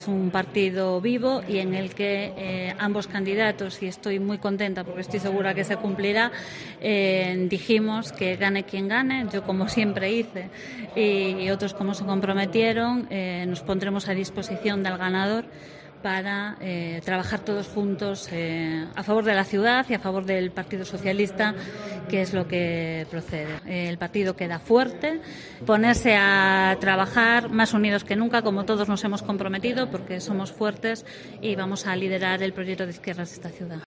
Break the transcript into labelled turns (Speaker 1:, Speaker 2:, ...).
Speaker 1: Es un partido vivo y en el que ambos candidatos, y estoy muy contenta porque estoy segura que se cumplirá, dijimos que gane quien gane. Yo, como siempre hice, y otros como se comprometieron, nos pondremos a disposición del ganador para trabajar todos juntos a favor de la ciudad y a favor del Partido Socialista, que es lo que procede. El partido queda fuerte, ponerse a trabajar más unidos que nunca, como todos nos hemos comprometido, porque somos fuertes y vamos a liderar el proyecto de izquierdas de esta ciudad.